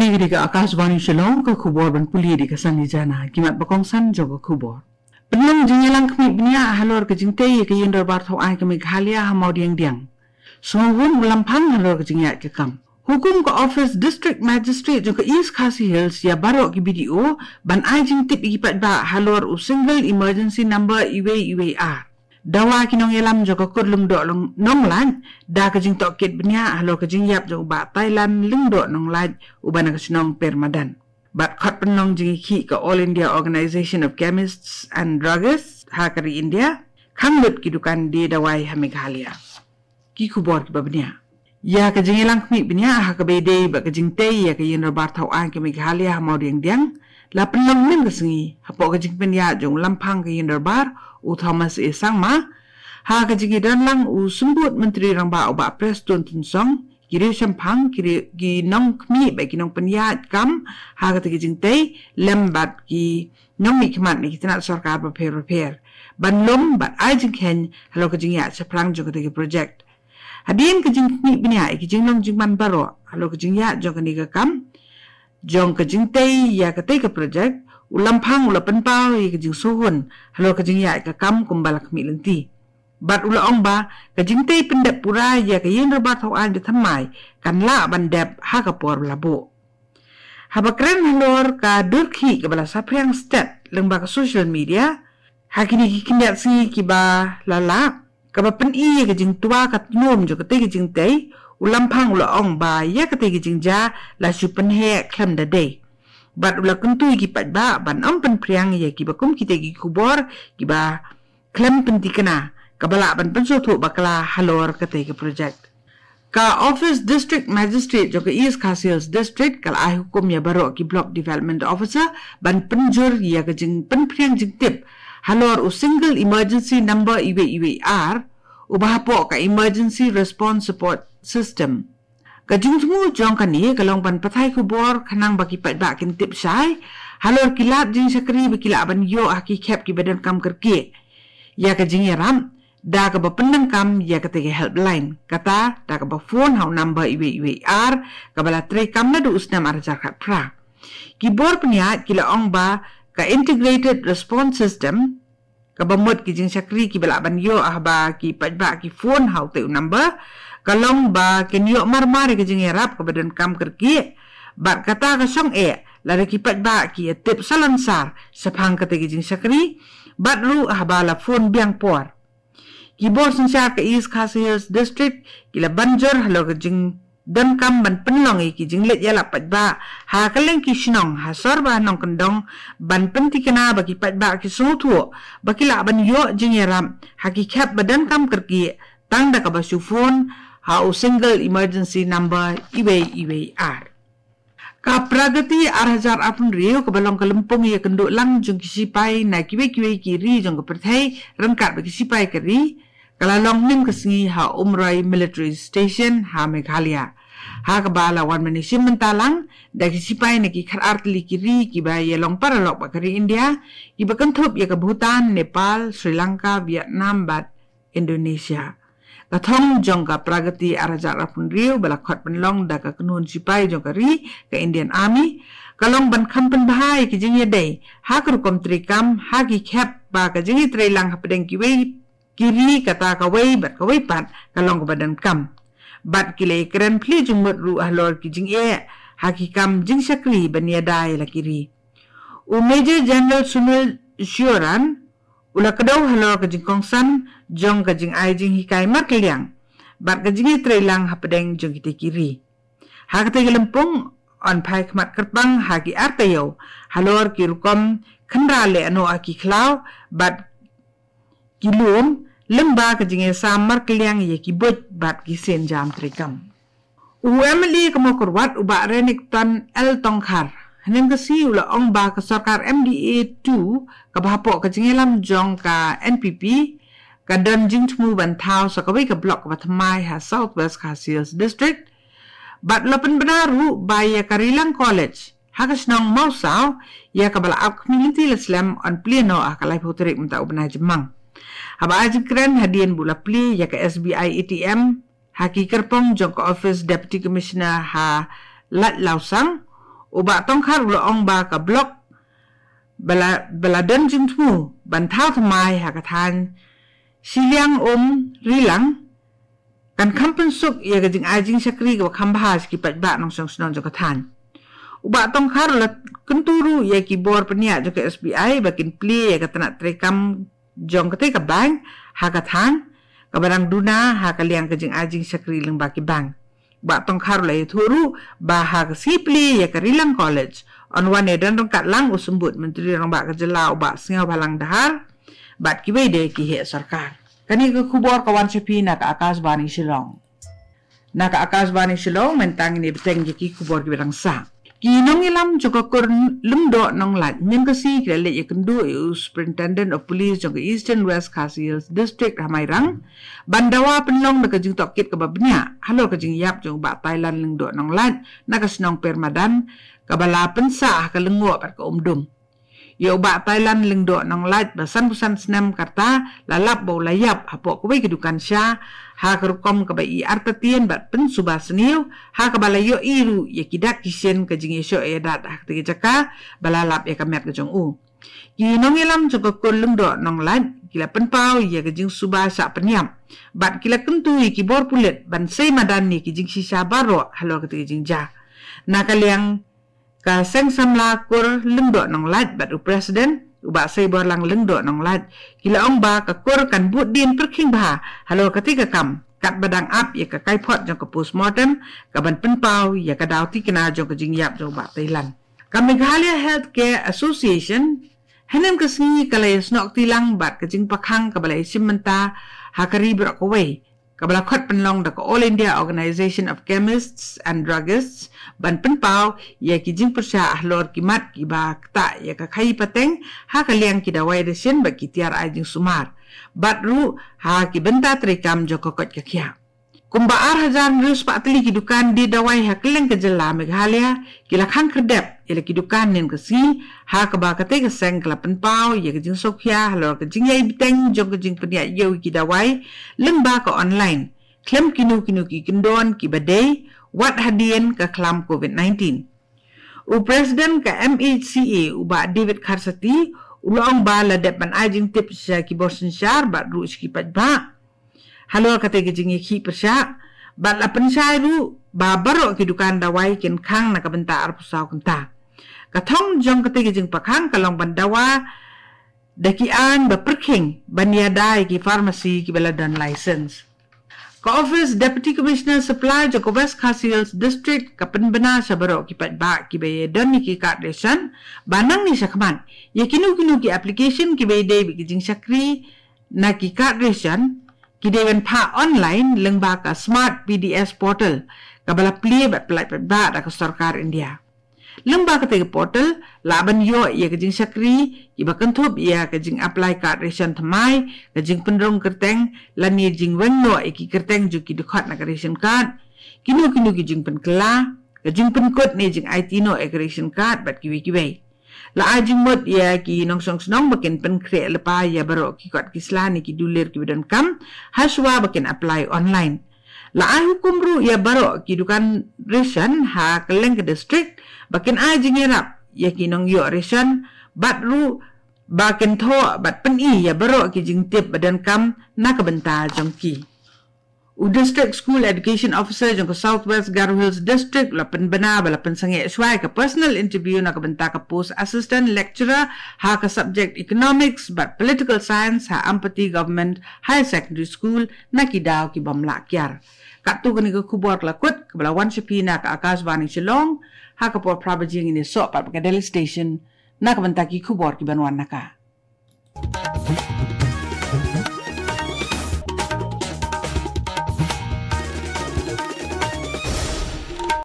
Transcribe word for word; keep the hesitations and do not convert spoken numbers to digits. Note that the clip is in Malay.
Kini di ka Akashvani Shillong ka khubor ban puli di ka sani jana kimat bakongsan jo ka khubor. Penang jingelang kami bnia halor ke jingte ye ke yendor bar thau ai ke Meghalaya hamau diang diang. Sungwun melampang halor ke jingyat ke kam. Hukum ke Office District Magistrate jo ke East Khasi Hills ya barok ke B D O ban ai jing tip ikipat ba halor u single emergency number iwe iwe R. Dawa kinong yelam jo ka kod lung do long nong lan da ka jing tokit bnia halor ke jing yap jo ba Thailand lung do nong lan uban ka sinong permadan. But khat penong jing ki ka All India Organization of Chemists and Druggists ha kari India kanglut ki dukan di dawai ha Meghalaya. Ki kubor ki babnia. Ya ka jing yelang kmi bnia ha ka bede ba ka jing te ya ka yin bar thau an ke Meghalaya ha mau diang diang la penong nim ka singi ha po ka jing penya jong lampang ka yin bar u Thomas E Sangma ha ka jing dan lang u sumbut menteri rang ba u ba Preston Tin Song kiri sampang kiri ki nong kmi ba ki nong penya kam ha ka ki jing te lembat ki nong mi kmat ni kitna sarkar ba per repair ban lom bat ai jing ken halo ka jing ya saplang jo ka ki project hadin ka jing kmi bnya ki jing nong jing man baro halo ka jing ya jo ka ni ka kam jong ka jing te ya ka te ka project ulam phang ula penpau i ka jing suhun halo ka jing ya ka kam kumbala kmi lenti bat ula ong ba ka jing te pendep pura ya ka yin ba thau an de thamai kan la ban dep ha ka por labo habakren halor ka durkhi ka bala sapriang stat leng ba ka social media hakini ki kinat si ki ba lala ka ba pen i ka jing tua ka nom jo ka te ki jing te ulam phang ula ong ba ya ka te ki jing ja la su pen he khlem da de bat ula kuntu ki pat ba ban om pen priang ya ki ba kum ki te ki kubor ki ba khlem pen tikana kabala ban penso thu bakla halor ka te ki project ka Office District Magistrate jo ka East Khasi Hills District kal ai hukum ya baro ki Block Development Officer ban penjur ya ka jing pen priang jing tip halor u single emergency number iwe iwe R u bahapo ka emergency response support system ka jing tmu jong ka ni kalong ban pathai kubor khanang baki pat ba kin tip sai halor kilap jing sakri bikila ban yo aki khep ki badan kam karke ya ka jing ram da ka ba penang kam ya ka te helpline kata da ka ba phone hau number iwe iwe R ka bala tre kam na du usnam ar jarkat pra ki bor pnya kila ong ba ka integrated response system ka ba mod ki jing sakri ki bala ban yo ah ba ki pat ba ki phone hau te number kalong ba ken yo mar mar ki jing rap ka badan kam kerki bat kata ka song e la ki pat ba ki tip salansar saphang ka te ki jing sakri bat lu ah ba la phone biang por ki bor sansa ka East Khasi Hills District kila banjor halo ka jing dan kam ban penlong i ki jing let ya la pat ba ha kaleng ki sinong ha sor ba nong kendong ban penti kana ba ki pat ba ki so thu ba ki la ban yo jing ram ha ki khap badan kam kerki tang da ka ba su phone ha u single emergency number iwe iwe R ka pragati arhajar apun rio ka balong kalempong ya kenduk lang jong kisipai na kiwe kiwe kiri jong ka perthai rangkat ba kisipai kari kalalong nim kasingi ha Umroi Military Station ha Meghalaya ha ka bala wan manisim mentalang da kisipai na ki khar artli kiri ki ba yelong paralok ba kari India ki ba kanthup ya ka Bhutan Nepal Sri Lanka Vietnam bat Indonesia kathong jong ka pragati arhajar apun rio bala khot penlong da ka kunun sipai jong kari ka Indian Army kalong ban khampen bahai ki jing yedai ha kru kom trikam ha ki khap ba ka jing tre lang ha pedeng ki wei kiri kata ka wei bat ka wei pat kalong ka badan kam bat ki le kren pli jung mot ru ahlor ki jing e ha ki kam jing sakri ban yadai la kiri u Major General Sunil Shuran ula kadaw halor ka jing kongsan jong ka jing ai jing hikai mar kaliang bat ka jing tre lang ha pedeng jong ki kiri ha ka te lempung on pai khmat kerpang ha ki artayo halor ki rukom khandra le ano aki khlau bat ki lum lemba ka jing sam mar kaliang ye ki bot bat ki sen jam trikam u Emily ka mo kurwat u ba renik tan el tongkhar hanin ka si ula ong ba ka sarkar M D A two ka bahapo ka jing lam jong ka N P P ka dan jing tmu ban thau sa ka wei ka block ka thamai ha Southwest Khasi Hills District bat lopen benaru baya Karilang College hakas nong mausau ya ka bala up community Islam on pleno ah kalai putrik menta ubna jemang haba ajik kren hadian bula pli ya ka S B I A T M haki kerpong jong ka Office Deputy Commissioner ha Lat Lausang Uba tongkar ulo ong ba ka blok bala bala dan jintmu bantau thamai hakatan siliang om rilang kan kampen suk ya gajing ajing sakri ga khambhas ki patba nong song snon jokatan uba tongkar la kenturu ya ki bor penia jo ke S B I bakin play ya katana trekam jong kate ka bank hakatan ka barang duna ha kaliang gajing ajing sakri leng baki bank ba tongkar la thuru ba ha sipli ya karilang college on one dan rong kat lang usembut menteri rong ba kajela ba singa balang dahar bat ki bede ki he sarkar kani ke khubor kawan sepi nak akas bani Shillong nak akas bani Shillong mentang ni beteng ki khubor ki berang sa ki nong ilam juga kur lumdo nong lat nyem kasi ki le ye kendu superintendent of police jong Eastern West Khasi Hills district Hamairang bandawa penlong nak jing tokit ke babnya halo ke jing yap jong ba Thailand lengdo nong lat nak snong permadan kabala pensa ka lengo par ka umdum yo ba Thailand lengdo nong lat basan busan senam karta lalap bau layap apo ko kedukan sya ha kerkom ka bai artatien bat pen suba seniu ha ka bala yo iru ye kidak kisen ka jing esyo e dat ha te jaka balalap e kamet ka jong u ki nong elam joko ko lengdo nong lat kila penpau ye ka jing suba sa penyam bat kila kentu ki bor pulet ban sei madan ni ki jing sisa baro halo ka te jing ja nakaliang ka seng samla kur lengdo nong lat bat u presiden uba sei bor lang lengdo nong lat kila ong ba ka kur kan but din perking ba halo ketika kam kat badang ap ya ka kai pot jong ka postmortem ka ban penpau ya ka daw ti kena jong ka jing yap jong ba Thailand ka Meghalaya Healthcare Association hanem ka singi kala snok tilang bat ka jing pakhang ka balai simenta ha ka ribro ko wei kabala khot penlong da All India Organization of Chemists and Druggists ban penpau ya ki jing persya ahlor kimat ki ba ta ya ka khai pateng ha ka liang ki dawai de sen ba ki tiar ai jing sumar bat ru ha ki benta trikam jo kokot ka kya kumba ar hazan rus patli ki dukan di dawai ha keleng ke jela Meghalaya ki la khang kredep ya ki dukan nen ka si ha ka ba ka te ka seng kala penpau ya ki jing sokya halor ka jing yai biteng jo ka jing penia yo ki dawai leng ba ka online klem kinu kinu ki kindon ki badai wat hadien ka klam COVID nineteen u president ka M H C A uba David Kharsati ulong ba la dep ban ajing tips ki bosen shar ba ru ki pat ba halo kate ke jing ki persya ba la pensai ru ba baro ki dukan dawai ken khang na ka benta ar pusau kenta kathong jong kate ke jing pakhang kalong bandawa dakian ba perking baniadai ki pharmacy ki beladan license ka office deputy commissioner supply jo West Khasi Hills district ka penbena sabaro ki pat ba ki be dan ki ka desan banang ni sakman ye kinu kinu ki application ki be de ki jing sakri na ki ka desan ki dewen pa online lengba ka smart P D S portal ka bala play bat play pat ba da ka sarkar India lengba ka te portal laban yo ye ka jing sakri ki ba kanthop ya ka jing apply card ration thamai ka jing pendrong kerteng lani jing wenno e ki kerteng ju ki dukhat na ka ration card kinu kinu ki jing pen kla ka jing pen kod ne jing I T no e ration card bat ki wi ki wei la ajing mod ya ki nong song snong bakin pen kre lepa ya baro ki kot ki slani ki dulir ki bidan kam haswa bakin apply online la ai hukum ru ya baro ki dukan ration ha keleng ke district bakin ajing yerap ya ki nong yo ration bat ru bakin tho bat pen i ya baro ki jing tip badan kam na ka benta jong ki u district school education officer jong Southwest Garo Hills district la pen bana bala pen sange swai ka personal interview na ka benta ka post assistant lecturer ha ka subject economics but political science ha Ampati government high secondary school na ki daw ki bamla kyar katu kani ka kubor la kut ka bala wan shapi na ka Akashvani Shillong ha ka por prabajing ini so pat ka Delhi station na ka benta ki kubor ki banwan na ka